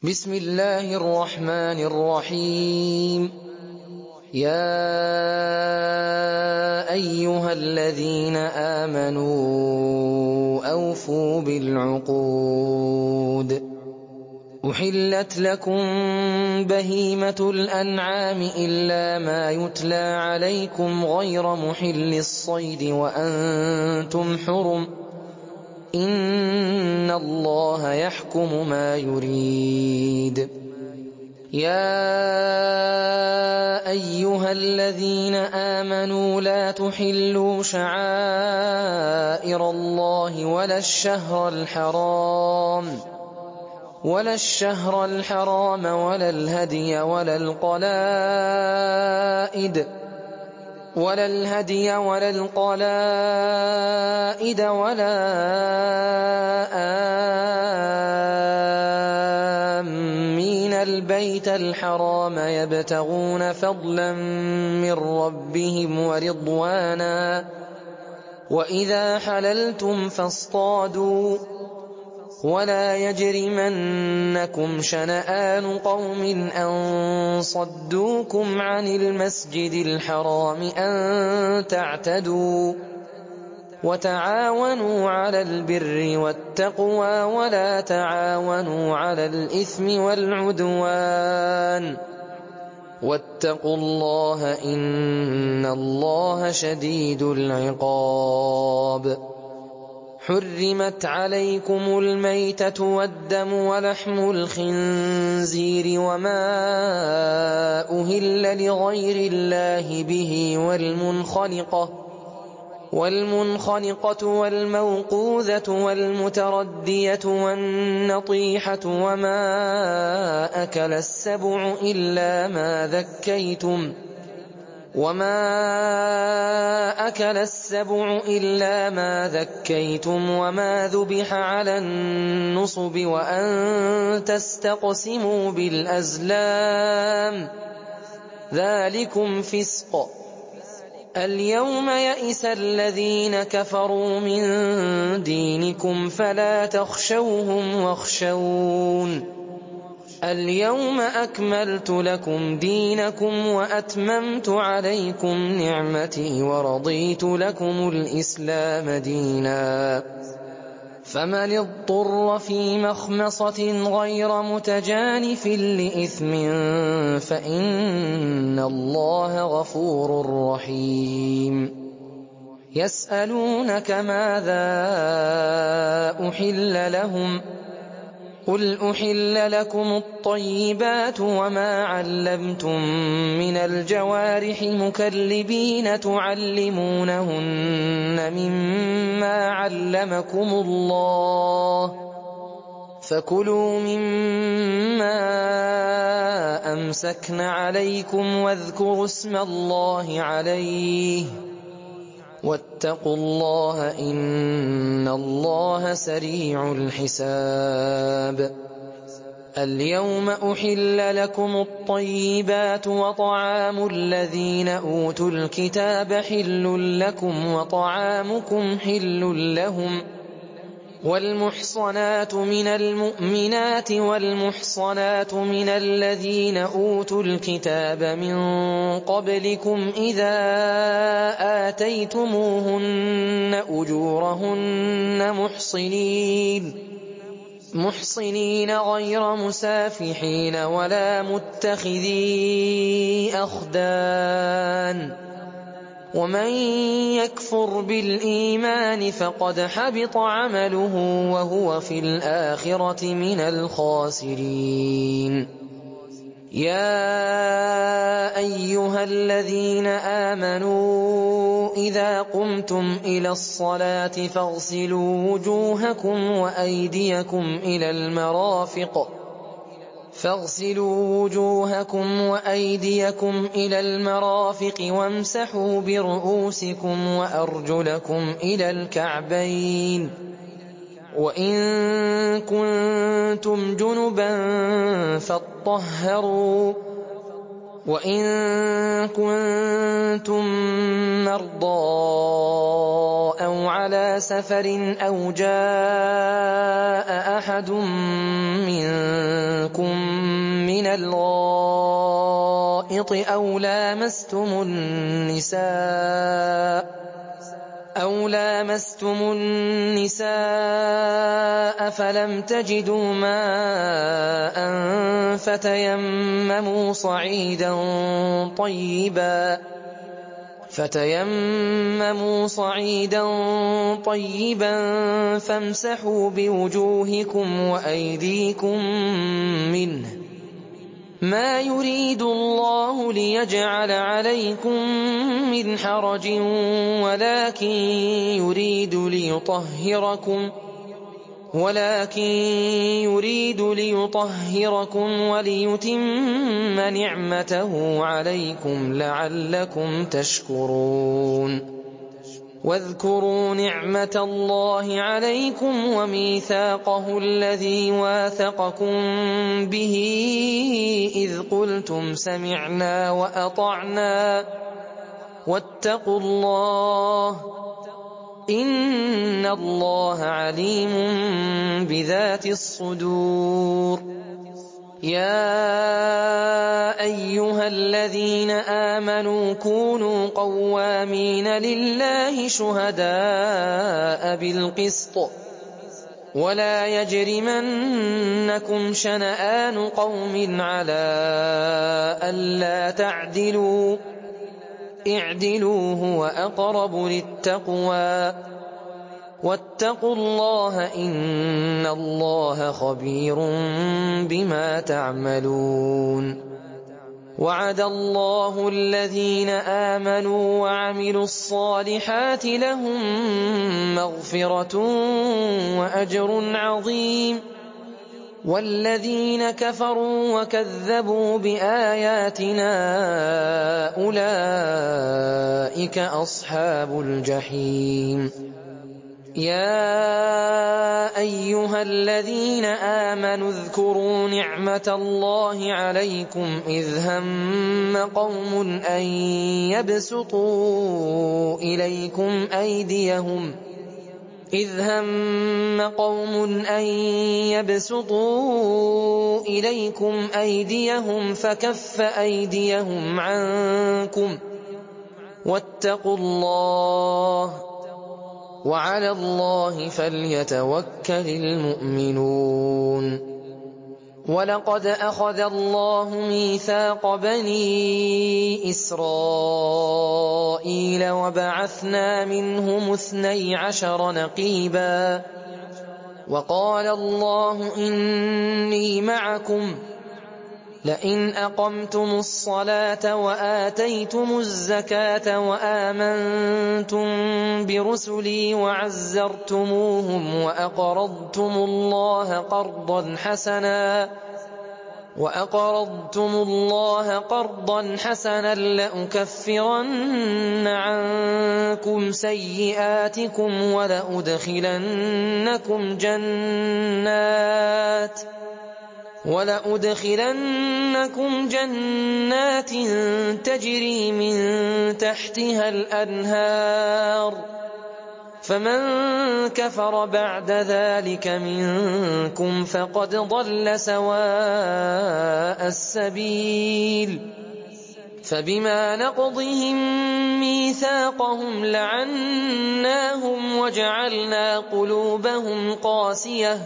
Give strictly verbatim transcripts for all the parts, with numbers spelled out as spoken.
بسم الله الرحمن الرحيم. يا أيها الذين آمنوا أوفوا بالعقود. أحلت لكم بهيمة الأنعام إلا ما يتلى عليكم غير محل الصيد وأنتم حرم، إن الله يحكم ما يريد. يا أيها الذين آمنوا لا تحلوا شعائر الله ولا الشهر الحرام ولا الشهر الحرام ولا الهدي ولا القلائد ولا الهدي ولا القلائد ولا آمين البيت الحرام يبتغون فضلا من ربهم ورضوانا، وإذا حللتم فاصطادوا، ولا يجرمنكم شنآن قوم أن صدوكم عن المسجد الحرام أن تعتدوا، وتعاونوا على البر والتقوى ولا تعاونوا على الإثم والعدوان، واتقوا الله إن الله شديد العقاب. حرمت عليكم الميتة والدم ولحم الخنزير وما أهل لغير الله به والمنخنقة والمنخنقة والموقوذة والمتردية والنطيحة وما أكل السبع إلا ما ذكيتم وما أكل السبع إلا ما ذكيتم وما ذبح على النصب وأن تستقسموا بالأزلام، ذلكم فسق. اليوم يئس الذين كفروا من دينكم فلا تخشوهم واخشون. اليوم أكملت لكم دينكم وأتممت عليكم نعمتي ورضيت لكم الإسلام دينا، فمن اضطر في مخمصة غير متجانف لإثم فإن الله غفور رحيم. يسألونك ماذا أحل لهم، قل أحل لكم الطيبات وما علمتم من الجوارح مكلبين تعلمونهن مما علمكم الله، فكلوا مما أمسكن عليكم واذكروا اسم الله عليه، واتقوا الله إن الله سريع الحساب. اليوم أحل لكم الطيبات وطعام الذين أوتوا الكتاب حل لكم وطعامكم حل لهم، والمحصنات من المؤمنات والمحصنات من الذين أوتوا الكتاب من قبلكم إذا آتيتموهن أجورهن محصنين محصنين غير مسافحين ولا متخذي أخدان، ومن يكفر بالإيمان فقد حبط عمله وهو في الآخرة من الخاسرين. يا أيها الذين آمنوا إذا قمتم إلى الصلاة فاغسلوا وجوهكم وأيديكم إلى المرافق فاغسلوا وجوهكم وأيديكم إلى المرافق وامسحوا برؤوسكم وأرجلكم إلى الكعبين، وإن كنتم جنبا فاطهروا، وإن كنتم مرضى أو على سفر أو جاء أحد منكم الغائط أو لامستم النساء أو لامستم النساء فلم تجدوا ماء فتيمموا صعيدا طيبا فتيمموا صعيدا طيبا فامسحوا بوجوهكم وأيديكم منه ما يريد الله ليجعل عليكم من حرج ولكن يريد ليطهركم ولكن يريد ليطهركم وليتم نعمته عليكم لعلكم تشكرون واذكروا نعمة الله عليكم وميثاقه الذي واثقكم به إذ قلتم سمعنا وأطعنا واتقوا الله إن الله عليم بذات الصدور يا أيها الذين آمنوا كونوا قوامين لله شهداء بالقسط ولا يجرمنكم شنآن قوم على ألا تعدلوا اعدلوا هو أقرب للتقوى واتقوا الله إن الله خبير بما تعملون وعد الله الذين آمنوا وعملوا الصالحات لهم مغفرة وأجر عظيم والذين كفروا وكذبوا بآياتنا أولئك أصحاب الجحيم يا أيها الذين آمنوا اذكروا نعمة الله عليكم إذ هم قوم أن يبسطوا إليكم أيديهم إذ هم قوم أن يبسطوا إليكم أيديهم فكف أيديهم عنكم واتقوا الله وعلى الله فليتوكل المؤمنون ولقد أخذ الله ميثاق بني إسرائيل وبعثنا منهم اثني عشر نقيبا وقال الله إني معكم لئن أقمتم الصلاة وآتيتم الزكاة وآمنتم برسلي وعزرتموهم وأقرضتم الله قرضا حسنا وأقرضتم الله قرضا حسنا لأكفرن عنكم سيئاتكم ولأدخلنكم جنات ولأدخلنكم جنات تجري من تحتها الأنهار فمن كفر بعد ذلك منكم فقد ضل سواء السبيل فبما نقضهم ميثاقهم لعناهم وجعلنا قلوبهم قاسية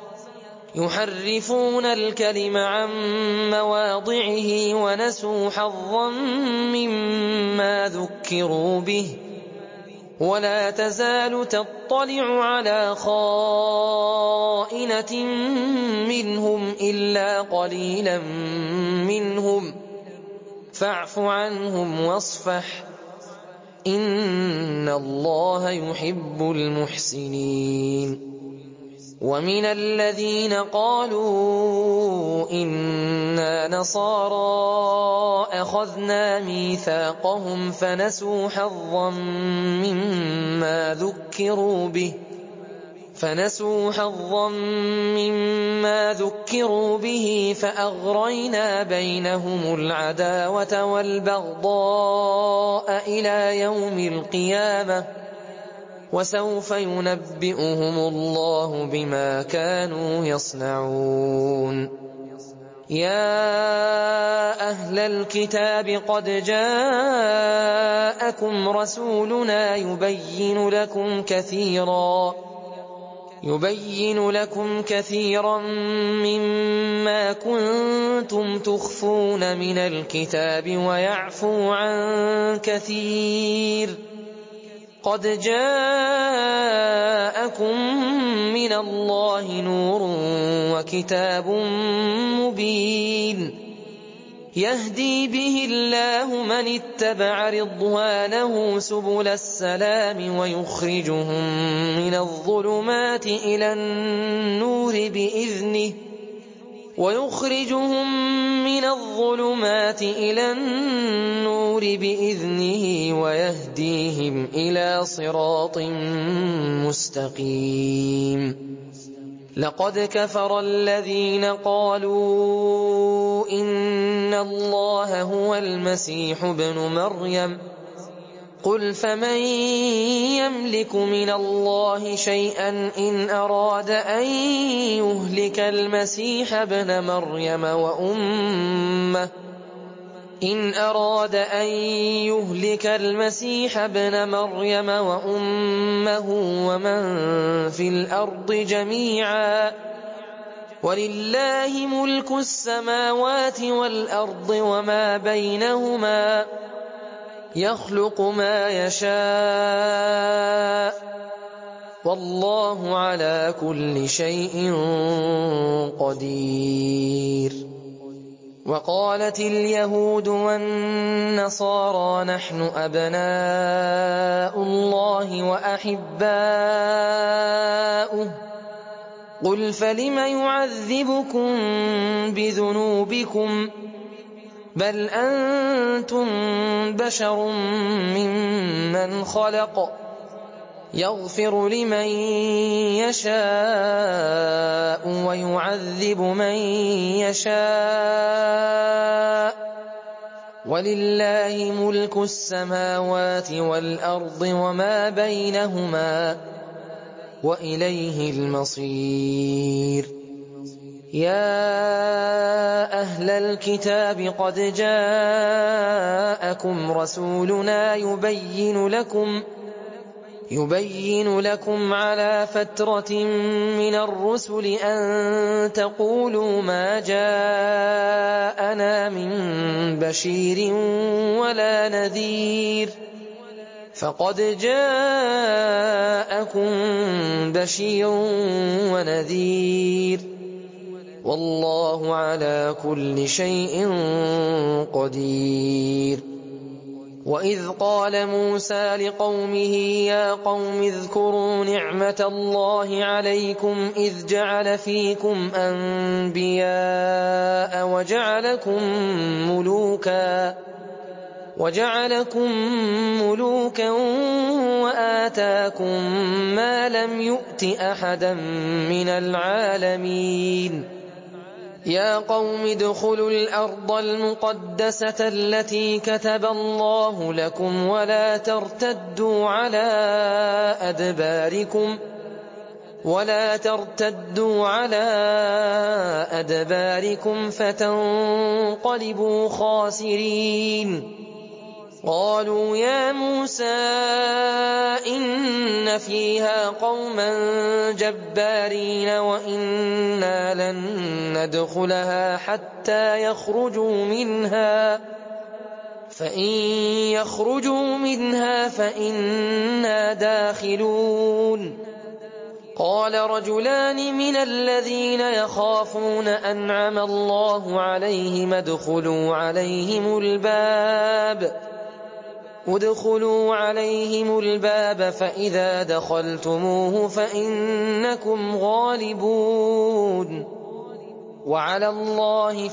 يحرفون الكلم عن مواضعه ونسوا حظا مما ذكروا به ولا تزال تطلع على خائنة منهم إلا قليلا منهم فاعف عنهم واصفح إن الله يحب المحسنين ومن الذين قالوا إنا نصارى أخذنا ميثاقهم فنسوا حظا مما ذكروا به فنسوا حظا مما ذكروا به فأغرينا بينهم العداوة والبغضاء إلى يوم القيامة وسوف ينبئهم الله بما كانوا يصنعون يا أهل الكتاب قد جاءكم رسولنا يبين لكم كثيرا يبين لكم كثيرا مما كنتم تخفون من الكتاب ويعفو عن كثير قد جاءكم من الله نور وكتاب مبين يهدي به الله من اتبع رضوانه سبل السلام ويخرجهم من الظلمات إلى النور بإذنه ويخرجهم من الظلمات إلى النور بإذنه ويهديهم إلى صراط مستقيم لقد كفر الذين قالوا إن الله هو المسيح ابن مريم قل فمن يملك من الله شيئا إن أراد أن يهلك المسيح ابن مريم وأمه إن أراد أن يهلك المسيح ابن مريم وأمه ومن في الأرض جميعا ولله ملك السماوات والأرض وما بينهما يخلق ما يشاء والله على كل شيء قدير وقالت اليهود والنصارى نحن أبناء الله وأحباؤه قل فلم يعذبكم بذنوبكم بل أنتم بشر ممن خلق يغفر لمن يشاء ويعذب من يشاء ولله ملك السماوات والأرض وما بينهما وإليه المصير يا أهل الكتاب قد جاءكم رسولنا يبين لكم يبين لكم على فترة من الرسل أن تقولوا ما جاءنا من بشير ولا نذير فقد جاءكم بشير ونذير والله على كل شيء قدير وإذ قال موسى لقومه يا قوم اذكروا نعمة الله عليكم إذ جعل فيكم أنبياء وجعلكم ملوكا وجعلكم ملوكا وآتاكم ما لم يؤت أحدا من العالمين يا قوم ادخلوا الأرض المقدسة التي كتب الله لكم ولا ترتدوا على أدباركم ولا ترتدوا على أدباركم فتنقلبوا خاسرين قالوا يا موسى إن فيها قوما جبارين وإنا لن ندخلها حتى يخرجوا منها فإن يخرجوا منها فإنا داخلون قال رجلان من الذين يخافون أنعم الله عليهم ادخلوا عليهم الباب ادخلوا عليهم الباب فإذا دخلتموه فإنكم غالبون وعلى الله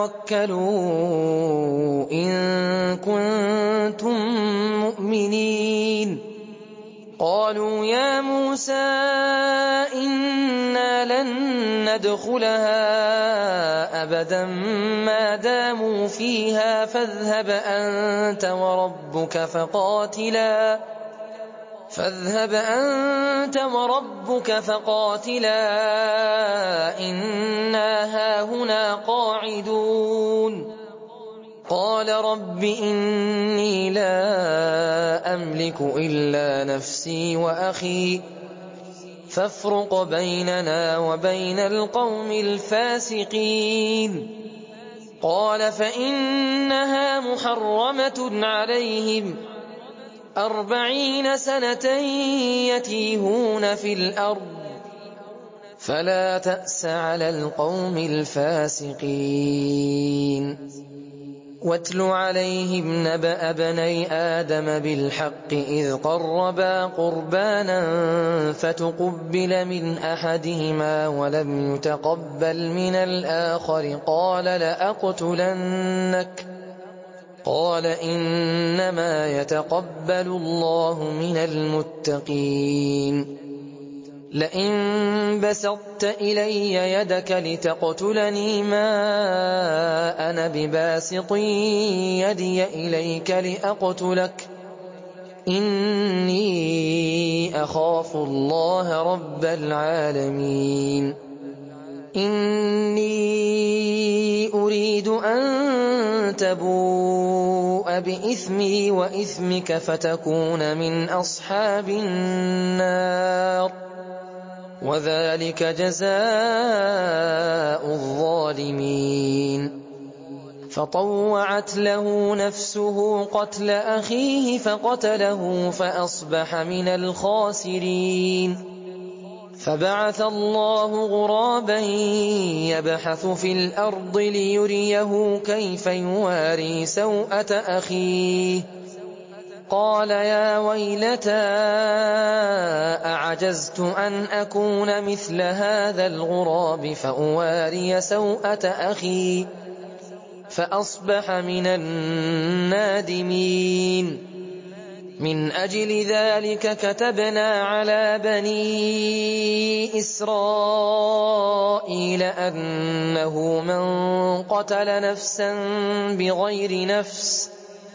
فتوكلوا إن كنتم مؤمنين قالوا يا موسى إنا لن ندخلها أبدا ما داموا فيها فاذهب أنت وربك فقاتلا فاذهب أنت وربك فقاتلا إنا هاهنا قاعدون قال رب إني لا أملك إلا نفسي وأخي فافرق بيننا وبين القوم الفاسقين قال فإنها محرمة عليهم أربعين سنة يتيهون في الأرض فلا تأس على القوم الفاسقين واتل عليهم نبأ ابني آدم بالحق إذ قربا قربانا فتقبل من أحدهما ولم يتقبل من الآخر قال لأقتلنك قال إنما يتقبل الله من المتقين لئن بسطت إلي يدك لتقتلني ما أنا بباسط يدي إليك لأقتلك إني أخاف الله رب العالمين إني أريد أن تبوء بإثمي وإثمك فتكون من أصحاب النار وذلك جزاء الظالمين فطوعت له نفسه قتل أخيه فقتله فأصبح من الخاسرين فبعث الله غرابا يبحث في الأرض ليريه كيف يواري سوءة أخيه قال يا ويلتى أعجزت أن أكون مثل هذا الغراب فأواري سوءة أخي فأصبح من النادمين من أجل ذلك كتبنا على بني إسرائيل أنه من قتل نفسا بغير نفس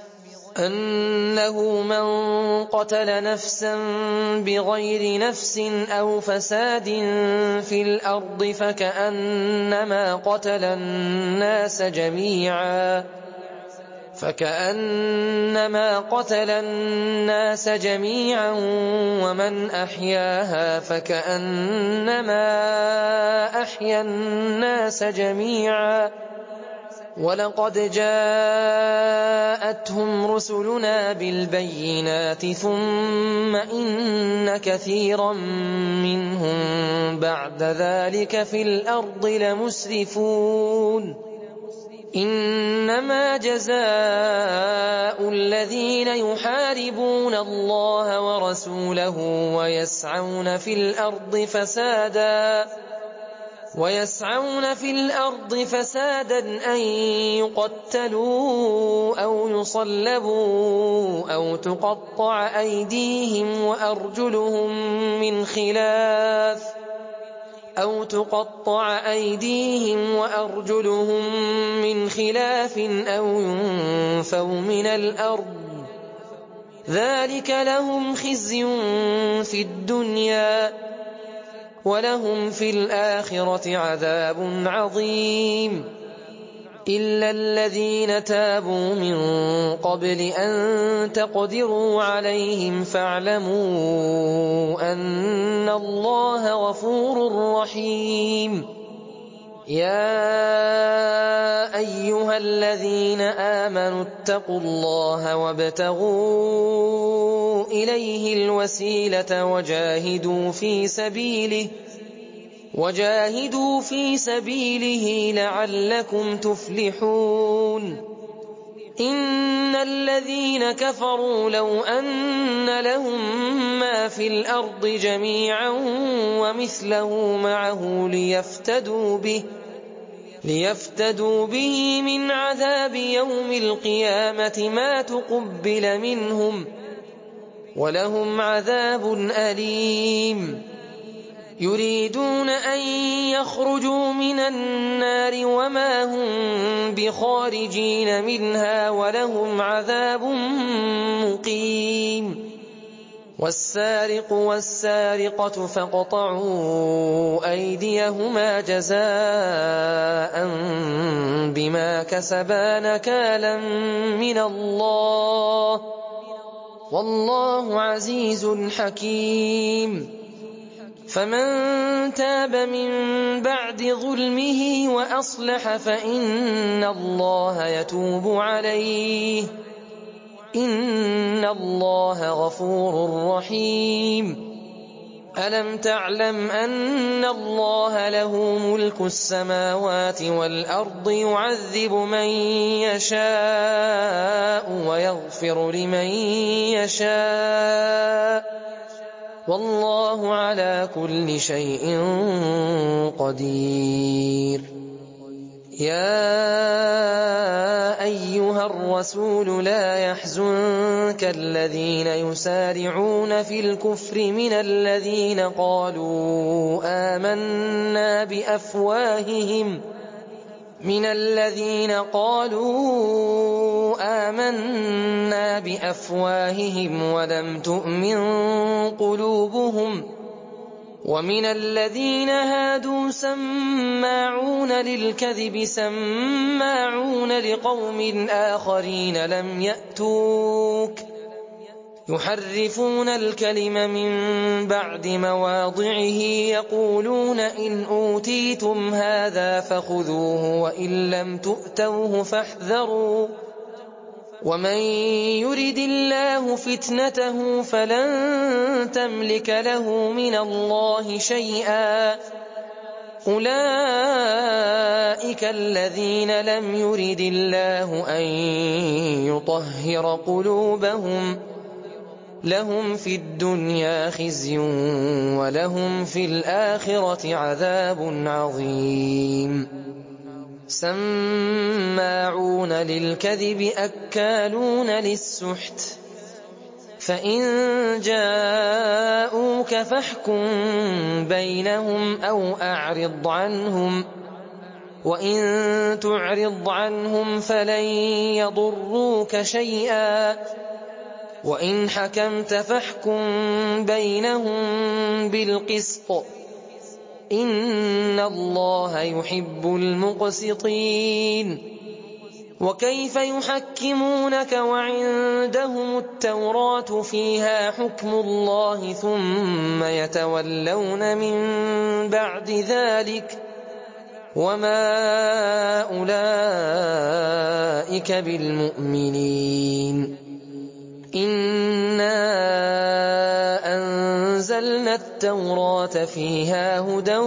أنه من قتل نفسا بغير نفس أو فساد في الأرض فكأنما قتل الناس جميعا فكأنما قتل الناس جميعا ومن أحياها فكأنما أحيا الناس جميعا ولقد جاءتهم رسلنا بالبينات ثم إن كثيرا منهم بعد ذلك في الأرض لمسرفون إنما جزاء الذين يحاربون الله ورسوله ويسعون في الأرض فسادا ويسعون في الأرض فسادا أن يقتلوا أو يصلبوا أو تقطع أيديهم وأرجلهم من خلاف أو تقطع أيديهم وأرجلهم من خلاف أو ينفوا من الأرض ذلك لهم خزي في الدنيا ولهم في الآخرة عذاب عظيم إلا الذين تابوا من قبل أن تقدروا عليهم فاعلموا أن الله غفور رحيم يا أيها الذين آمنوا اتقوا الله وابتغوا إليه الوسيلة وجاهدوا في سبيله وجاهدوا في سبيله لعلكم تفلحون إن الذين كفروا لو أن لهم ما في الأرض جميعا ومثله معه ليفتدوا به ليفتدوا به من عذاب يوم القيامة ما تقبل منهم ولهم عذاب أليم يريدون أن يخرجوا من النار وما هم بخارجين منها ولهم عذاب مقيم والسارق والسارقة فاقطعوا أيديهما جزاء بما كسبا نكالا من الله والله عزيز حكيم فمن تاب من بعد ظلمه وأصلح فإن الله يتوب عليه إن الله غفور رحيم ألم تعلم أن الله له ملك السماوات والأرض يعذب من يشاء ويغفر لمن يشاء والله على كل شيء قدير يا أيها الرسول لا يحزنك الذين يسارعون في الكفر من الذين قالوا آمنا بأفواههم من الذين قالوا آمنا بأفواههم ولم تؤمن قلوبهم ومن الذين هادوا سماعون للكذب سماعون لقوم آخرين لم يأتوك يحرفون الكلم من بعد مواضعه يقولون إن أوتيتم هذا فخذوه وإن لم تؤتوه فاحذروا ومن يرد الله فتنته فلن تملك له من الله شيئا أولئك الذين لم يرد الله أن يطهر قلوبهم لهم في الدنيا خزي ولهم في الآخرة عذاب عظيم سماعون للكذب أكالون للسحت فإن جاءوك فاحكم بينهم أو أعرض عنهم وإن تعرض عنهم فلن يضروك شيئا وإن حكمت فاحكم بينهم بالقسط إن الله يحب المقسطين وكيف يحكمونك وعندهم التوراة فيها حكم الله ثم يتولون من بعد ذلك وما أولئك بالمؤمنين إنا أنزلنا التوراة فيها هدى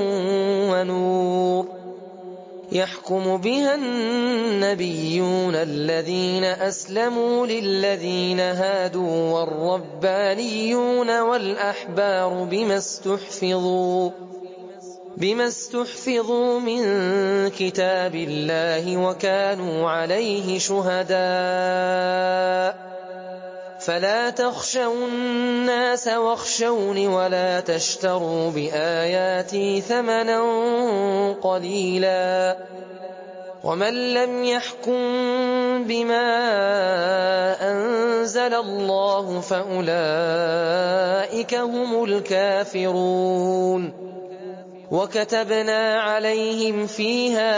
ونور يحكم بها النبيون الذين أسلموا للذين هادوا والربانيون والأحبار بما استحفظوا بما استحفظوا من كتاب الله وكانوا عليه شهداء فلا تخشوا الناس واخشوني ولا تشتروا بآياتي ثمنا قليلا ومن لم يحكم بما أنزل الله فأولئك هم الكافرون وكتبنا عليهم فيها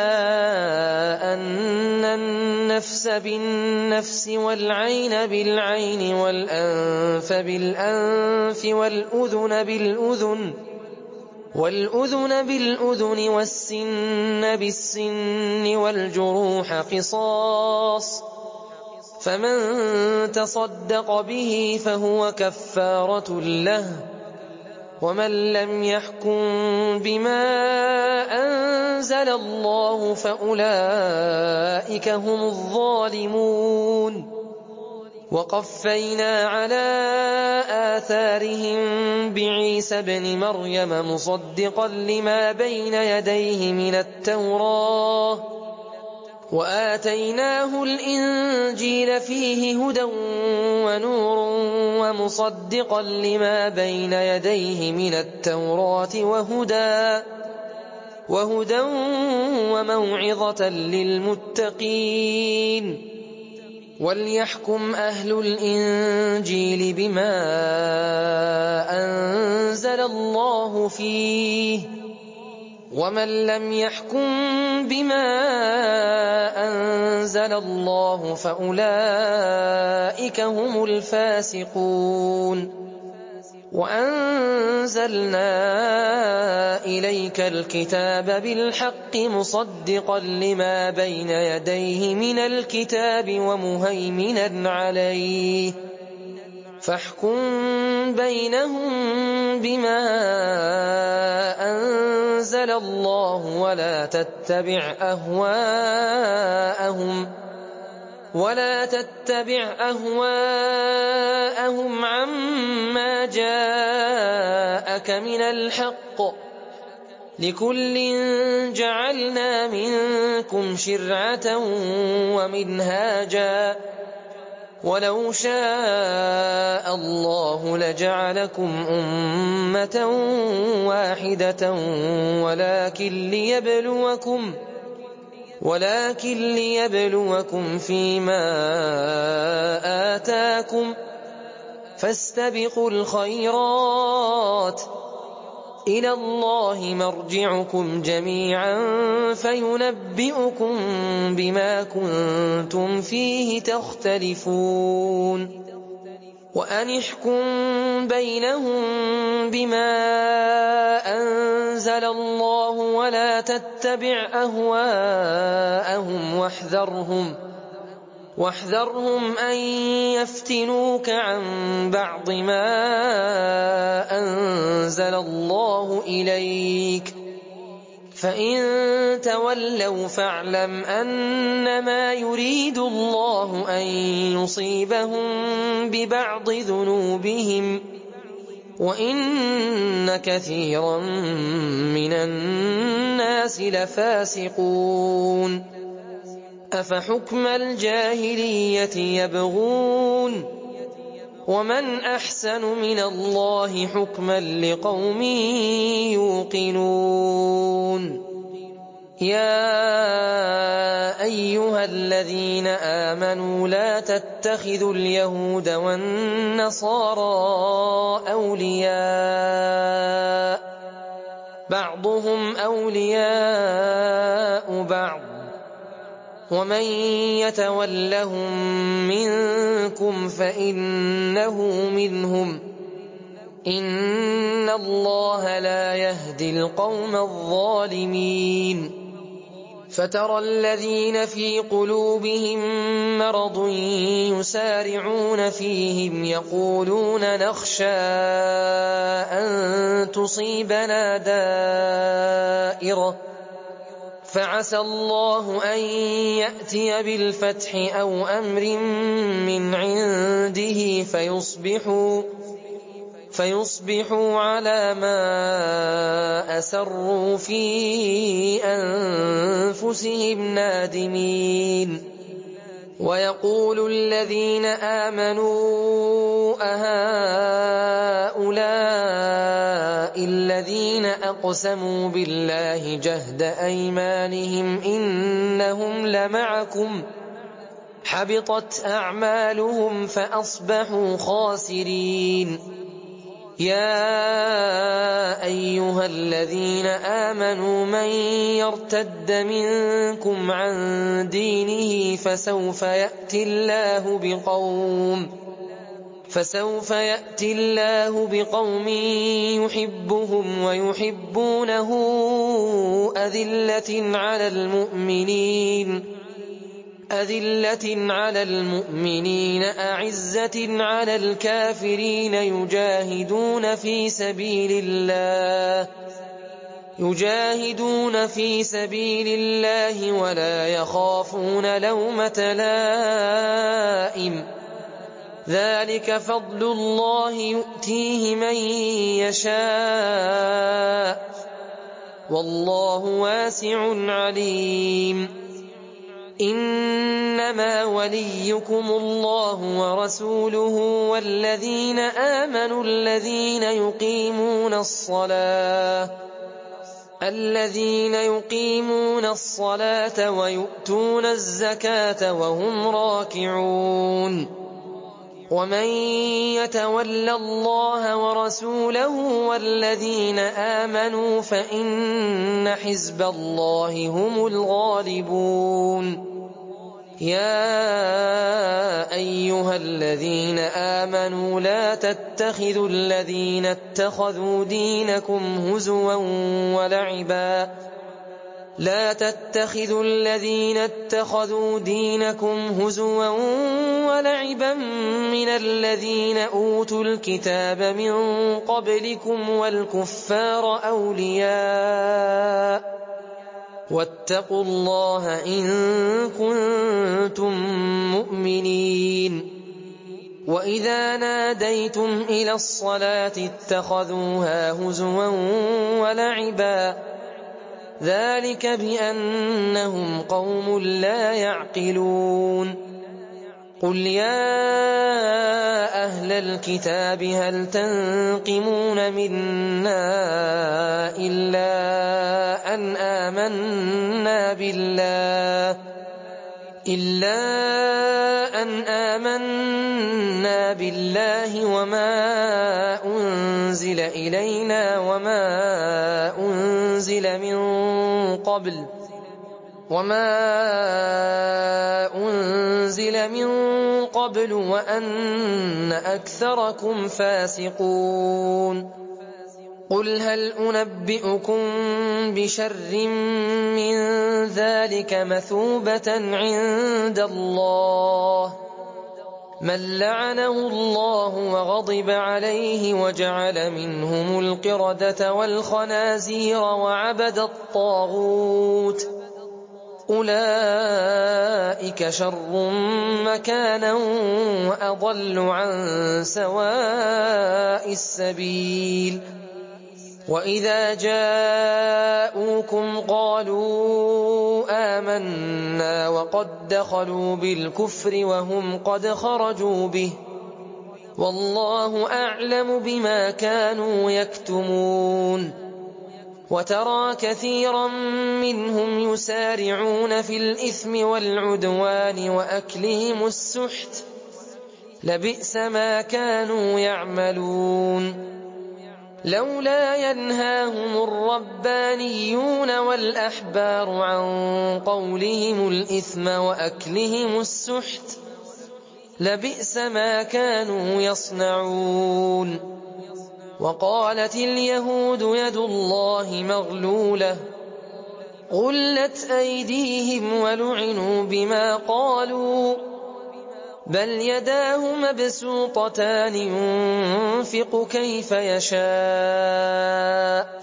أن النفس بالنفس والعين بالعين والأنف بالأنف والأذن بالأذن والأذن بالأذن والسن بالسن والجروح قصاص فمن تصدق به فهو كفارة له ومن لم يحكم بما أنزل الله فأولئك هم الظالمون وقفينا على آثارهم بعيسى ابن مريم مصدقا لما بين يديه من التوراة وآتيناه الإنجيل فيه هدى ونور ومصدقا لما بين يديه من التوراة وهدى وهدى وموعظة للمتقين وليحكم أهل الإنجيل بما أنزل الله فيه ومن لم يحكم بما أنزل الله فأولئك هم الفاسقون. وأنزلنا إليك الكتاب بالحق مصدقا لما بين يديه من الكتاب ومهيمنا عليه، فاحكم بينهم بما أنزل الله ولا تتبع أهواءهم ولا تتبع أهواءهم عما جاءك من الحق، لكل جعلنا منكم شرعة ومنهاجا، ولو شاء الله لجعلكم أمة واحدة ولكن ليبلوكم ولكن ليبلوكم فيما آتاكم، فاستبقوا الخيرات، إلى الله مرجعكم جميعا فينبئكم بما كنتم فيه تختلفون. وأن احكم بينهم بما أنزل الله ولا تتبع أهواءهم واحذرهم واحذرهم أن يفتنوك عن بعض ما أنزل الله إليك، فإن تولوا فاعلم أنما يريد الله أن يصيبهم ببعض ذنوبهم، وإن كثيرا من الناس لفاسقون. أفحكم الجاهلية يبغون ومن أحسن من الله حكما لقوم يوقنون. يا أيها الذين آمنوا لا تتخذوا اليهود والنصارى أولياء بعضهم أولياء بعض ومن يتولهم منكم فإنه منهم، إن الله لا يهدي القوم الظالمين. فترى الذين في قلوبهم مرض يسارعون فيهم يقولون نخشى أن تصيبنا دائرة، فعسى الله أن يأتي بالفتح أو أمر من عنده فيصبحوا فيصبحوا على ما أسروا في أنفسهم نادمين. ويقول الذين آمنوا أهؤلاء الذين أقسموا بالله جهد أيمانهم إنهم لمعكم حبطت أعمالهم فأصبحوا خاسرين. يا أيها الذين آمنوا من يرتد منكم عن دينه فسوف يأتي الله بقوم فسوف يأتي الله بقوم يحبهم ويحبونه أذلة على المؤمنين أذلة على المؤمنين أعزة على الكافرين يجاهدون في سبيل الله يجاهدون في سبيل الله ولا يخافون لومة لائم، ذلك فضل الله يؤتيه من يشاء والله واسع عليم. إنما وليكم الله ورسوله والذين آمنوا الذين يقيمون الصلاة الذين يقيمون الصلاة ويؤتون الزكاة وهم راكعون. ومن يتول الله ورسوله والذين آمنوا فإن حزب الله هم الغالبون. يَا أَيُّهَا الَّذِينَ آمَنُوا لَا تَتَّخِذُوا الَّذِينَ اتَّخَذُوا دِينَكُمْ هُزُوًا وَلَعِبًا لا تتخذوا الذين اتخذوا دينكم هزوا ولعبا من الذين أوتوا الكتاب من قبلكم والكفار أولياء واتقوا الله إن كنتم مؤمنين وإذا ناديتم إلى الصلاة اتخذوها هزوا ولعبا ذلك بأنهم قوم لا يعقلون قل يا أهل الكتاب هل تنقمون منا إلا أن آمنا بالله إلا أن آمنا بالله وما أنزل إلينا وما أنزل من قبل وما أنزل من قبل وأن أكثركم فاسقون قل هل أنبئكم بشر من ذلك مثوبة عند الله من لعنه الله وغضب عليه وجعل منهم القردة والخنازير وعبد الطاغوت أولئك شر مكانا وأضل عن سواء السبيل وإذا جاءوكم قالوا آمنا وقد دخلوا بالكفر وهم قد خرجوا به والله أعلم بما كانوا يكتمون وترى كثيرا منهم يسارعون في الإثم والعدوان وأكلهم السحت لبئس ما كانوا يعملون لولا ينهاهم الربانيون والأحبار عن قولهم الإثم وأكلهم السحت لبئس ما كانوا يصنعون وقالت اليهود يد الله مغلولة غلت أيديهم ولعنوا بما قالوا بل يداه مبسوطتان ينفق كيف يشاء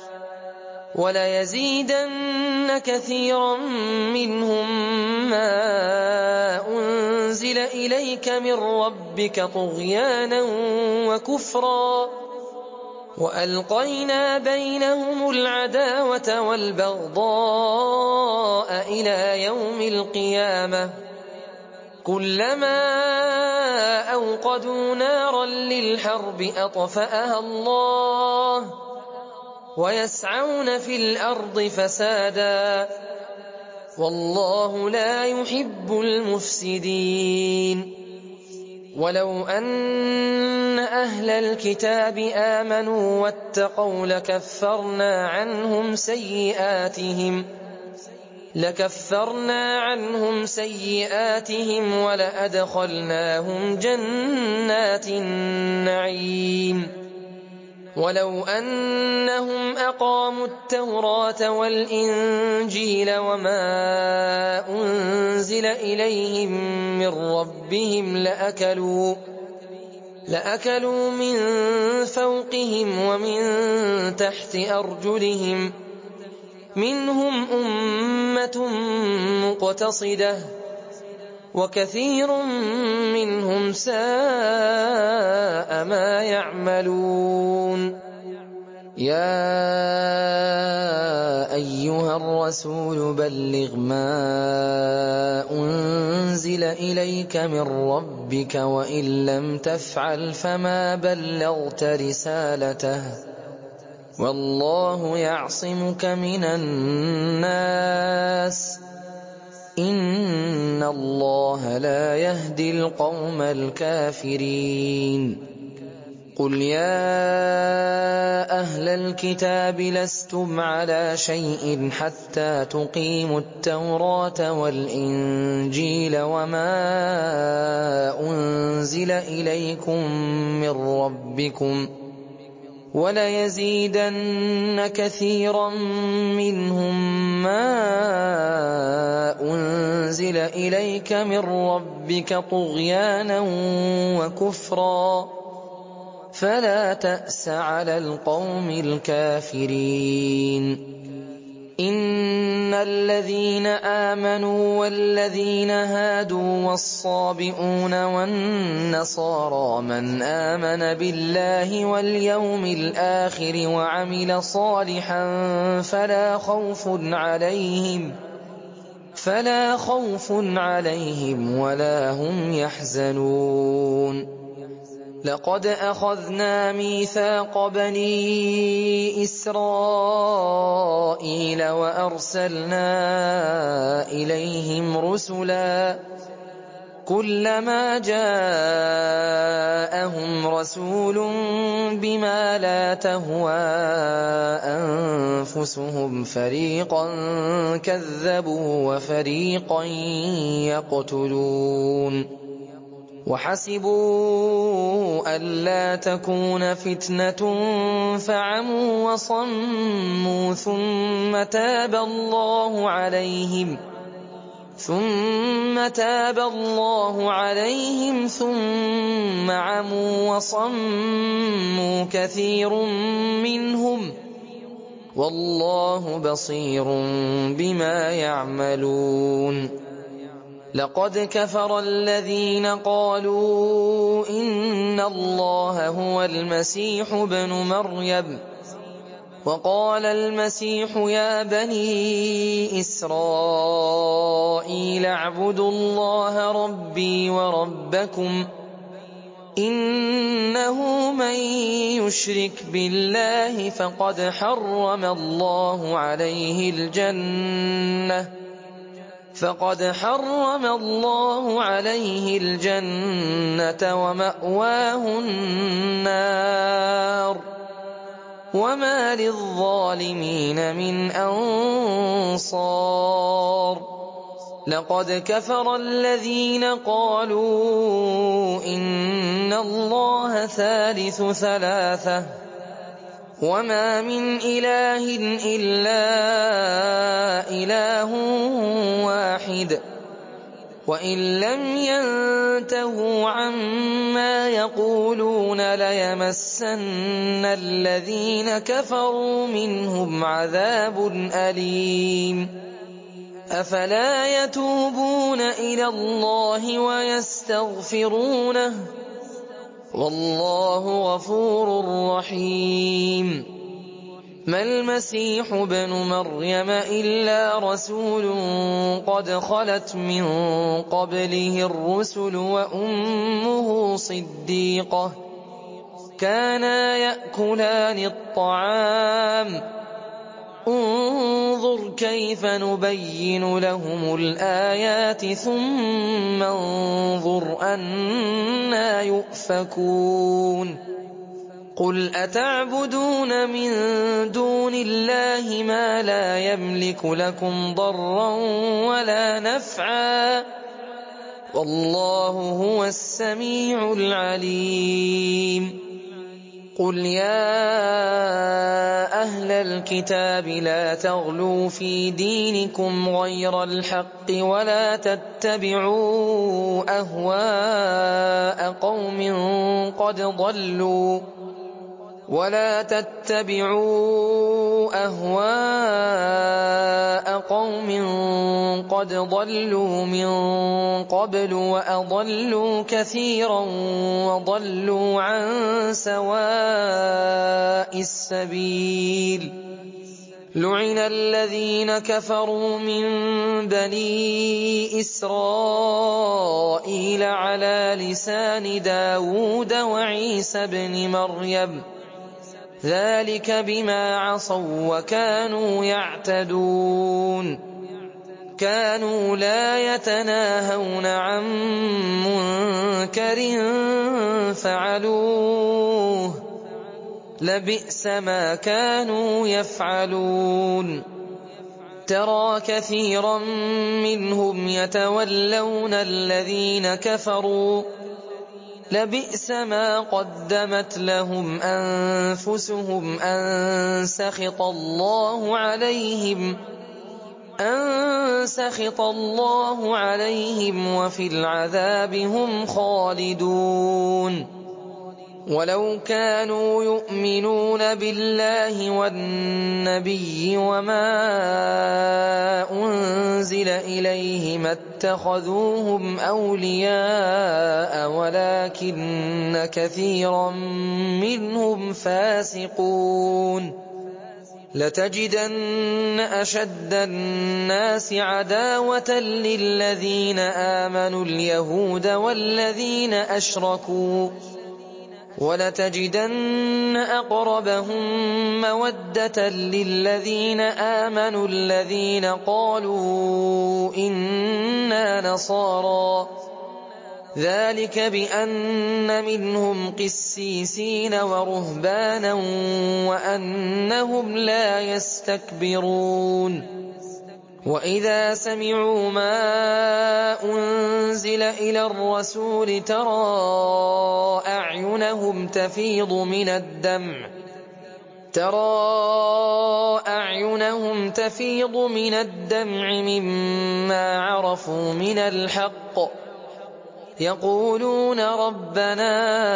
وليزيدن كثيرا منهم ما أنزل إليك من ربك طغيانا وكفرا وألقينا بينهم العداوة والبغضاء إلى يوم القيامة كلما أوقدوا نارا للحرب أطفأها الله ويسعون في الأرض فسادا والله لا يحب المفسدين ولو أن أهل الكتاب آمنوا واتقوا لكفرنا عنهم سيئاتهم لكفرنا عنهم سيئاتهم ولأدخلناهم جنات النعيم ولو أنهم أقاموا التوراة والإنجيل وما أنزل إليهم من ربهم لأكلوا لأكلوا من فوقهم ومن تحت أرجلهم منهم أمة مقتصدة وكثير منهم ساء ما يعملون يا أيها الرسول بلغ ما أنزل إليك من ربك وإن لم تفعل فما بلغت رسالته والله يعصمك من الناس إن الله لا يهدي القوم الكافرين قُلْ يَا أَهْلَ الْكِتَابِ لَسْتُمْ عَلَىٰ شَيْءٍ حَتَّىٰ تُقِيمُوا التَّوْرَاةَ وَالْإِنجِيلَ وَمَا أُنزِلَ إِلَيْكُم مِّن رَّبِّكُمْ ۗ وَلَيَزِيدَنَّ كَثِيرًا مِّنْهُم مَّا أُنزِلَ إِلَيْكَ مِن رَّبِّكَ طُغْيَانًا وَكُفْرًا ۖ فَلَا تَأْسَ عَلَى الْقَوْمِ الْكَافِرِينَ. إِنَّ الَّذِينَ آمَنُوا وَالَّذِينَ هَادُوا وَالصَّابِئُونَ وَالنَّصَارَىٰ مَنْ آمَنَ بِاللَّهِ وَالْيَوْمِ الْآخِرِ وَعَمِلَ صَالِحًا فَلَا خَوْفٌ عَلَيْهِمْ فَلَا خَوْفٌ عَلَيْهِمْ وَلَا هُمْ يَحْزَنُونَ. لَقَدْ أَخَذْنَا مِيثَاقَ بَنِي إِسْرَائِيلَ وَأَرْسَلْنَا إِلَيْهِمْ رُسُلًا، كُلَّمَا جَاءَهُمْ رَسُولٌ بِمَا لَا تَهْوَىٰ أَنفُسُهُمْ فَرِيقًا كَذَّبُوا وَفَرِيقًا يَقْتُلُونَ. وَحَسِبُوا أَلَّا تَكُونَ فِتْنَةٌ فَعَمُوا وَصَمُّوا ثُمَّ تَابَ اللَّهُ عَلَيْهِمْ ثُمَّ تَابَ اللَّهُ عَلَيْهِمْ ثُمَّ عَمُوا وَصَمُّوا كَثِيرٌ مِّنْهُمْ ۚ وَاللَّهُ بَصِيرٌ بِمَا يَعْمَلُونَ. لَقَدْ كَفَرَ الَّذِينَ قَالُوا إِنَّ اللَّهَ هُوَ الْمَسِيحُ ابْنُ مَرْيَمَ ۖ وَقَالَ الْمَسِيحُ يَا بَنِي إِسْرَائِيلَ اعْبُدُوا اللَّهَ رَبِّي وَرَبَّكُمْ ۖ إِنَّهُ مَن يُشْرِكْ بِاللَّهِ فَقَدْ حَرَّمَ اللَّهُ عَلَيْهِ الْجَنَّةَ فقد حرم الله عليه الجنة ومأواه النار، وما للظالمين من أنصار. لقد كفر الذين قالوا إن الله ثالث ثلاثة وما من إله إلا إله واحد، وإن لم ينتهوا عما يقولون ليمسن الذين كفروا منهم عذاب أليم. أفلا يتوبون إلى الله ويستغفرونه والله غفور رحيم. ما المسيح ابن مريم إلا رسول قد خلت من قبله الرسل وأمه صديقة، كانا يأكلان الطعام، انظر كيف نبين لهم الآيات ثم انظر أنى يؤفكون. قل أتعبدون من دون الله ما لا يملك لكم ضرا ولا نفعا والله هو السميع العليم. قل يا أهل الكتاب لا تغلوا في دينكم غير الحق ولا تتبعوا أهواء قوم قد ضلوا ولا تتبعوا أهواء قوم قد ضلوا من قبل وأضلوا كثيرا وضلوا عن سواء السبيل. لعن الذين كفروا من بني إسرائيل على لسان داود وعيسى بن مريم، ذلك بما عصوا وكانوا يعتدون. كانوا لا يتناهون عن منكر فعلوه لبئس ما كانوا يفعلون ترى كثيرا منهم يتولون الذين كفروا لبئس ما قدمت لهم أنفسهم أن سخط الله عليهم أن سخط الله عليهم وفي العذاب هم خالدون ولو كانوا يؤمنون بالله والنبي وما أنزل إليه ما اتخذوهم أولياء ولكن كثيرا منهم فاسقون لتجدن أشد الناس عداوة للذين آمنوا اليهود والذين أشركوا ولتجدن أقربهم مودة للذين آمنوا الذين قالوا إنا نصارى ذلك بأن منهم قسيسين ورهبانا وأنهم لا يستكبرون وإذا سمعوا ما أنزل إلى الرسول ترى أعينهم تفيض من الدمع ترى أعينهم تفيض من الدمع مما عرفوا من الحق يقولون ربنا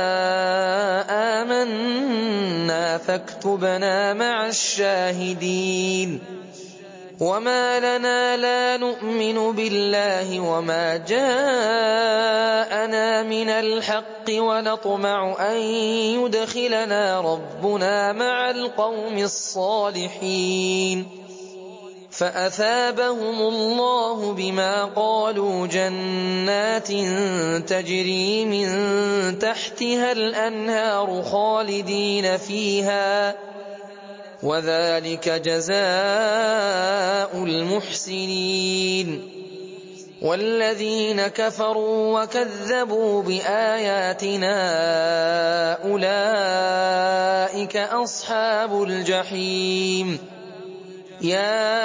آمنا فاكتبنا مع الشاهدين وما لنا لا نؤمن بالله وما جاءنا من الحق ونطمع أن يدخلنا ربنا مع القوم الصالحين فأثابهم الله بما قالوا جنات تجري من تحتها الأنهار خالدين فيها وذلك جزاء المحسنين والذين كفروا وكذبوا بآياتنا أولئك أصحاب الجحيم يا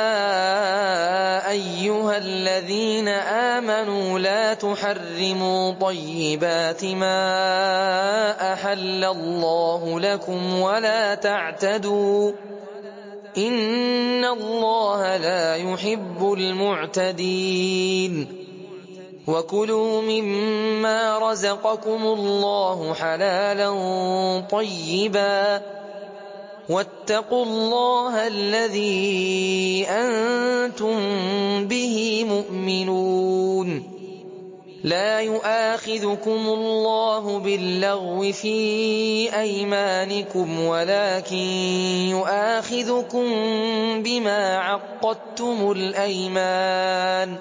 أيها الذين آمنوا لا تحرموا طيبات ما أحل الله لكم ولا تعتدوا إن الله لا يحب المعتدين وكلوا مما رزقكم الله حلالا طيبا واتقوا الله الذي أنتم به مؤمنون لا يؤاخذكم الله باللغو في أيمانكم ولكن يؤاخذكم بما عقدتم الأيمان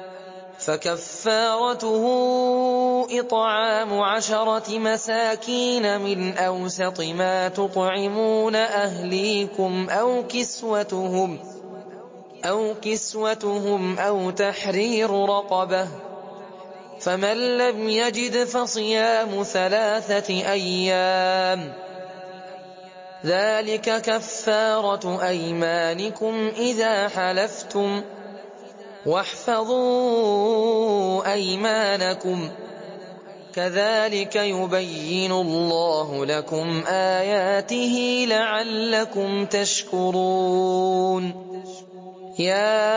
فكفارته إطعام عشرة مساكين من أوسط ما تطعمون أهليكم أو كسوتهم أو كسوتهم أو تحرير رقبة فمن لم يجد فصيام ثلاثة أيام ذلك كفارة أيمانكم إذا حلفتم واحفظوا أيمانكم كذلك يبين الله لكم آياته لعلكم تشكرون يا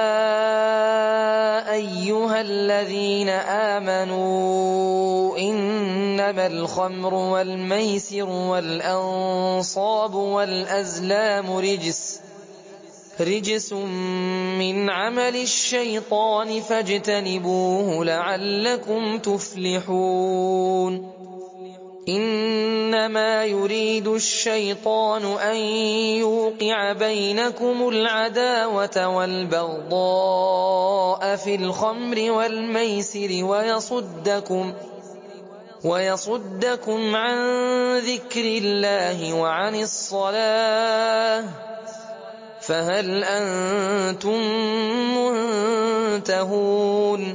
أيها الذين آمنوا إنما الخمر والميسر والأنصاب والأزلام رجس رجس من عمل الشيطان فاجتنبوه لعلكم تفلحون إنما يريد الشيطان أن يوقع بينكم العداوة والبغضاء في الخمر والميسر ويصدكم ويصدكم عن ذكر الله وعن الصلاة فهل أنتم منتهون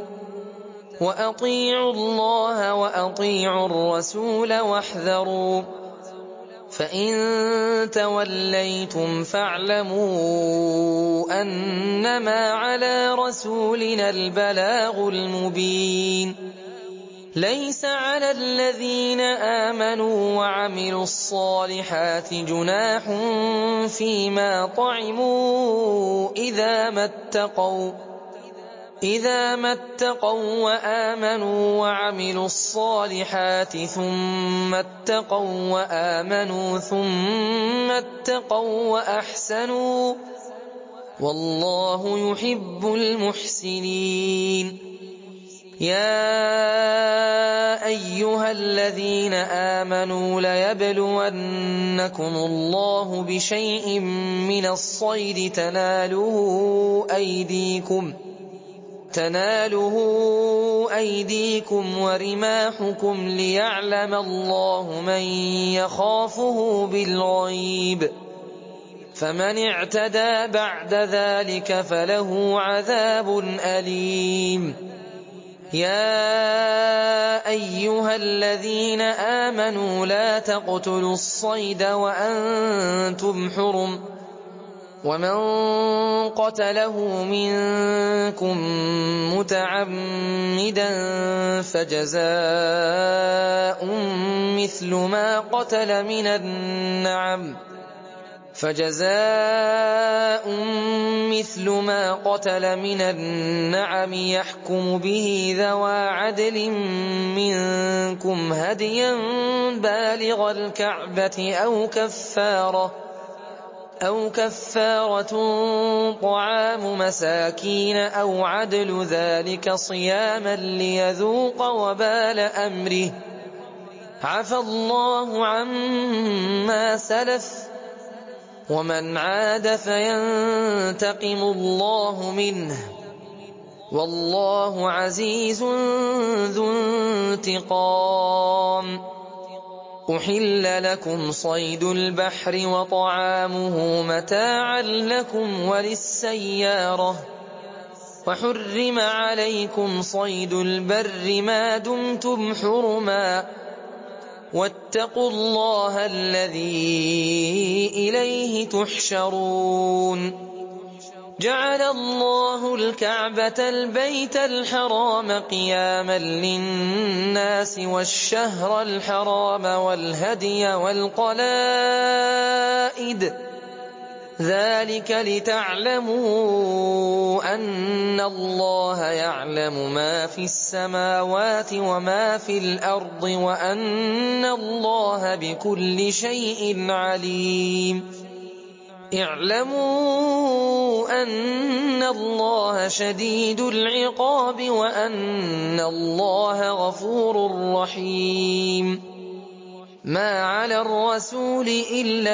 وأطيعوا الله وأطيعوا الرسول واحذروا فإن توليتم فاعلموا أنما على رسولنا البلاغ المبين ليس على الذين آمنوا وعملوا الصالحات جناح فيما طعموا إذا ما اتقوا إذا ما اتقوا وآمنوا وعملوا الصالحات ثم اتقوا وآمنوا ثم اتقوا وأحسنوا والله يحب المحسنين يا أيها الذين آمنوا ليبلونكم الله بشيء من الصيد تناله أيديكم تناله أيديكم ورماحكم ليعلم الله من يخافه بالغيب فمن اعتدى بعد ذلك فله عذاب أليم يا أيها الذين آمنوا لا تقتلوا الصيد وأنتم حرم ومن قتله منكم متعمدا فجزاء مثل ما قتل من النعم فجزاء مثل ما قتل من النعم يحكم به ذوى عدل منكم هديا بالغ الكعبة أو كفارة أو كفارة طعام مساكين أو عدل ذلك صياما ليذوق وبال أمره عفى الله عما سلف ومن عاد فينتقم الله منه والله عزيز ذو انتقام أحل لكم صيد البحر وطعامه متاعا لكم وللسيارة وحرم عليكم صيد البر ما دمتم حرما واتقوا الله الذي إليه تحشرون جعل الله الكعبة البيت الحرام قياما للناس والشهر الحرام والهدي والقلائد ذلك لتعلموا أن الله يعلم ما في السماوات وما في الأرض وأن الله بكل شيء عليم اعلموا أن الله شديد العقاب وأن الله غفور رحيم ما على الرسول إلا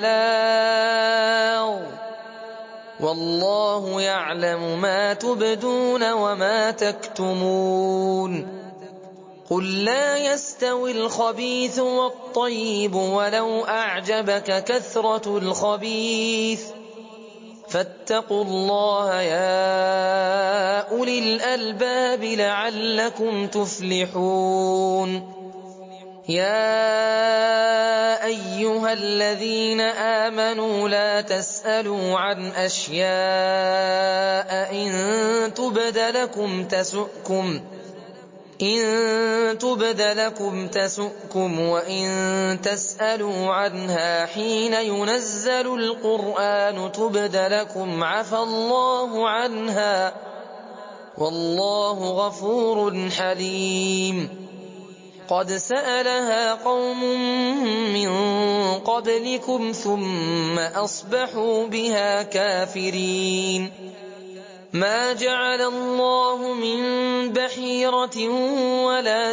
البلاغ والله يعلم ما تبدون وما تكتمون قل لا يستوي الخبيث والطيب ولو أعجبك كثرة الخبيث فاتقوا الله يا أولي الألباب لعلكم تفلحون يا أيها الذين آمنوا لا تسألوا عن أشياء إن تبد لكم تسؤكم إن تبد لكم تسؤكم وإن تسألوا عنها حين ينزل القرآن تبد لكم عفى الله عنها والله غفور حليم قد سألها قوم من قبلكم ثم أصبحوا بها كافرين ما جعل الله من بحيرة ولا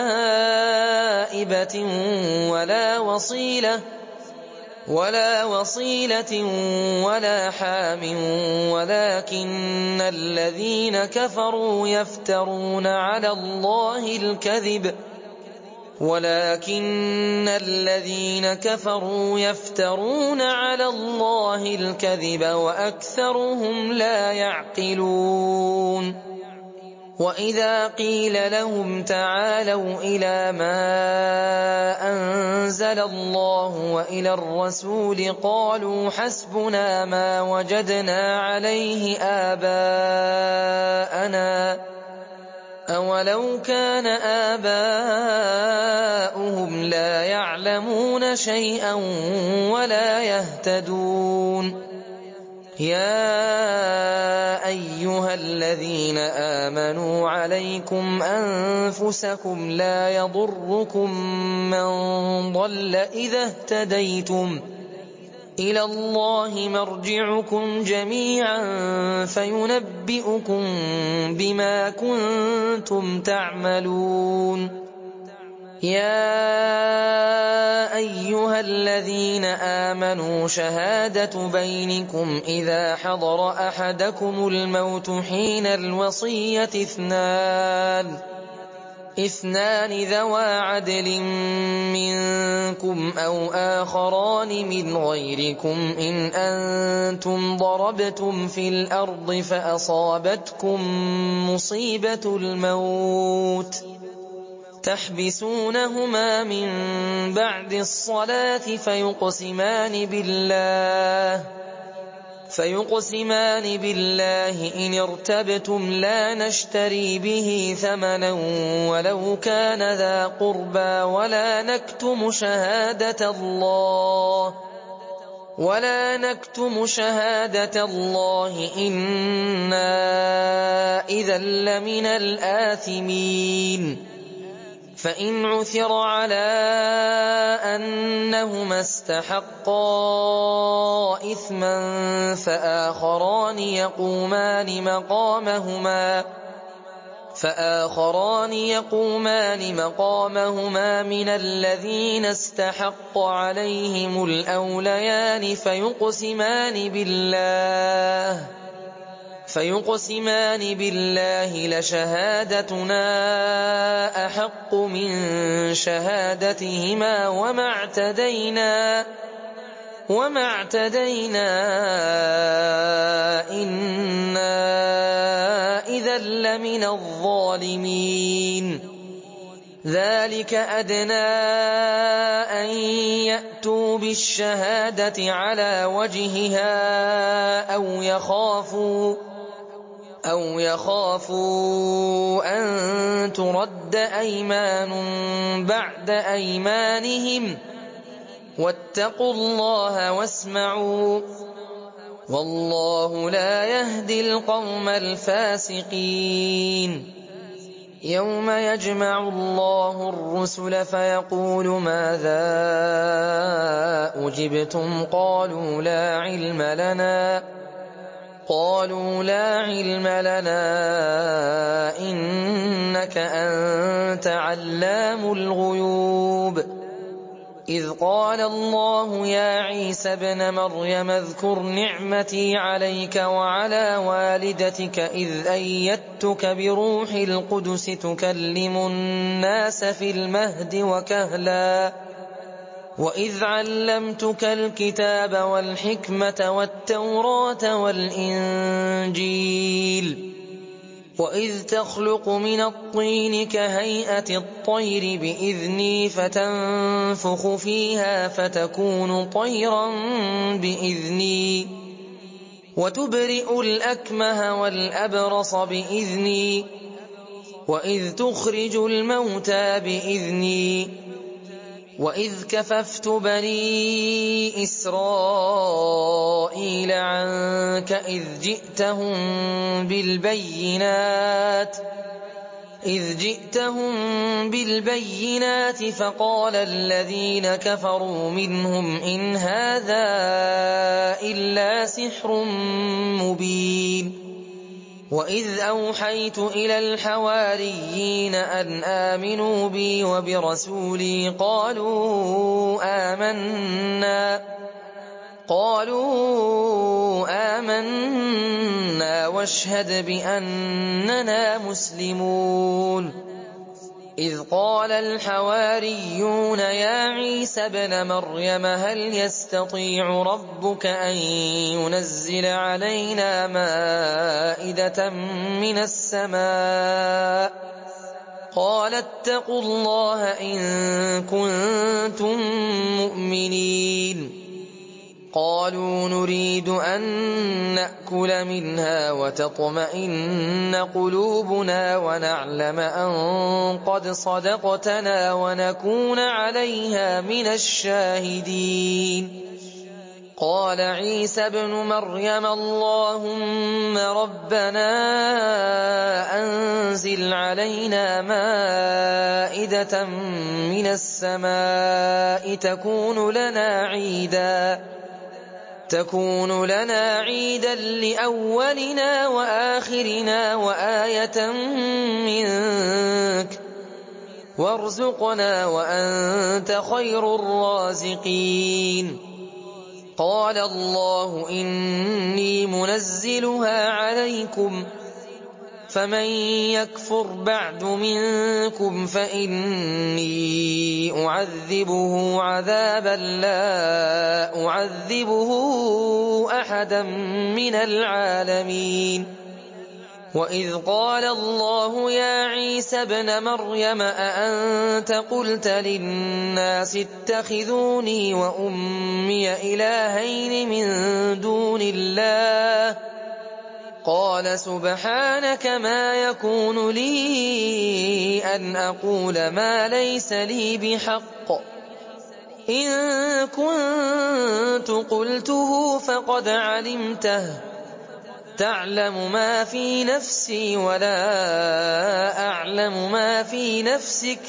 سائبة ولا وصيلة ولا وصيلة ولا حام ولكن الذين كفروا يفترون على الله الكذب ولكن الذين كفروا يفترون على الله الكذب وأكثرهم لا يعقلون وَإِذَا قِيلَ لَهُمْ تَعَالَوْا إِلَىٰ مَا أَنزَلَ اللَّهُ وَإِلَى الرَّسُولِ قَالُوا حَسْبُنَا مَا وَجَدْنَا عَلَيْهِ آبَاءَنَا ۚ أَوَلَوْ كَانَ آبَاؤُهُمْ لَا يَعْلَمُونَ شَيْئًا وَلَا يَهْتَدُونَ يَا أَيُّهَا الَّذِينَ آمَنُوا عَلَيْكُمْ أَنفُسَكُمْ لَا يَضُرُّكُم مَّن ضَلَّ إِذَا اهْتَدَيْتُمْ ۚ إِلَى اللَّهِ مَرْجِعُكُمْ جَمِيعًا فَيُنَبِّئُكُم بِمَا كُنتُمْ تَعْمَلُونَ يَا أَيُّهَا الَّذِينَ آمَنُوا شَهَادَةُ بَيْنِكُمْ إِذَا حَضَرَ أَحَدَكُمُ الْمَوْتُ حِينَ الْوَصِيَّةِ اثْنَانِ اثْنَانِ ذَوَا عَدْلٍ مِّنكُمْ أَوْ آخَرَانِ مِنْ غَيْرِكُمْ إِنْ أَنتُمْ ضَرَبْتُمْ فِي الْأَرْضِ فَأَصَابَتْكُم مُّصِيبَةُ الْمَوْتِ تحبسونهما من بعد الصلاة فيقسمان بالله فيقسمان بالله إن ارتبتم لا نشتري به ثمنا ولو كان ذا قربى ولا نكتم شهادة الله ولا نكتم شهادة الله إنا إذا لمن الآثمين فإن عثر على أنهما استحقا إثما فآخران يقومان مقامهما فآخران يقومان مقامهما من الذين استحق عليهم الأوليان فيقسمان بالله فيقسمان بالله لشهادتنا أحق من شهادتهما وما اعتدينا وما اعتدينا إنا إذا لمن الظالمين ذلك أدنى أن يأتوا بالشهادة على وجهها أو يخافوا أو يخافوا أن ترد أيمان بعد أيمانهم واتقوا الله واسمعوا والله لا يهدي القوم الفاسقين يوم يجمع الله الرسل فيقول ماذا أجبتم قالوا لا علم لنا قالوا لا علم لنا إنك أنت علام الغيوب إذ قال الله يا عيسى ابن مريم اذكر نعمتي عليك وعلى والدتك إذ أيدتك بروح القدس تكلم الناس في المهد وكهلا وإذ علمتك الكتاب والحكمة والتوراة والإنجيل وإذ تخلق من الطين كهيئة الطير بإذني فتنفخ فيها فتكون طيرا بإذني وتبرئ الأكمه والأبرص بإذني وإذ تخرج الموتى بإذني وإذ كففت بني إسرائيل عنك إذ جئتهم بالبينات إذ جئتهم بالبينات فقال الذين كفروا منهم إن هذا إلا سحر مبين وإذ أوحيت إلى الحواريين أن آمنوا بي وبرسولي قالوا آمنا قالوا آمنا واشهد بأننا مسلمون إذ قال الحواريون يا عيسى ابْنَ مَرْيَمَ هل يستطيع ربك أن ينزل علينا مائدة من السماء قال اتقوا الله إن كنتم مؤمنين قالوا نريد أن نأكل منها وتطمئن قلوبنا ونعلم أن قد صدقتنا ونكون عليها من الشاهدين قال عيسى ابْنُ مَرْيَمَ اللهم ربنا أنزل علينا مائدة من السماء تكون لنا عيداً تكون لنا عيدا لأولنا وآخرنا وآية منك وارزقنا وأنت خير الرازقين قال الله إني منزلها عليكم فمن يكفر بعد منكم فإني أعذبه عذابا لا أعذبه أحدا من العالمين وإذ قال الله يا عيسى ابْنَ مَرْيَمَ أأنت قلت للناس اتخذوني وأمي إلهين من دون الله قال سبحانك ما يكون لي أن أقول ما ليس لي بحق إن كنت قلته فقد علمته تعلم ما في نفسي ولا أعلم ما في نفسك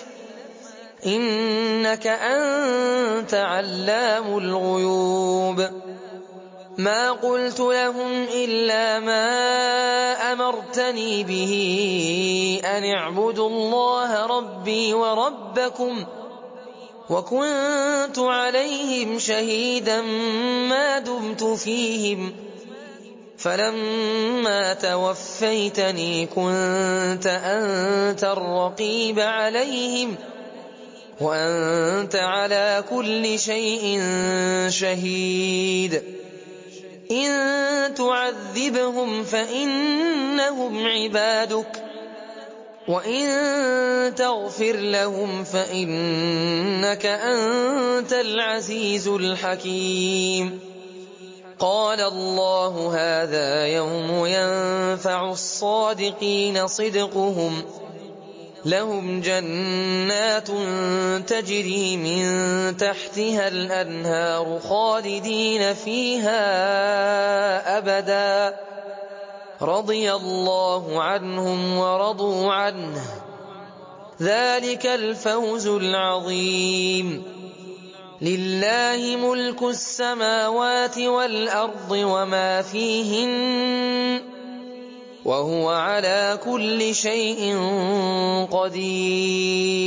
إنك أنت علام الغيوب ما قلت لهم إلا ما أمرتني به أن اعبدوا الله ربي وربكم وكنت عليهم شهيدا ما دمت فيهم فلما توفيتني كنت أنت الرقيب عليهم وأنت على كل شيء شهيد إن تعذبهم فإنهم عبادك وإن تغفر لهم فإنك أنت العزيز الحكيم قال الله هذا يوم ينفع الصادقين صدقهم لهم جنات تجري من تحتها الأنهار خالدين فيها أبدا رضي الله عنهم ورضوا عنه ذلك الفوز العظيم لله ملك السماوات والأرض وما فيهن وهو على كل شيء قدير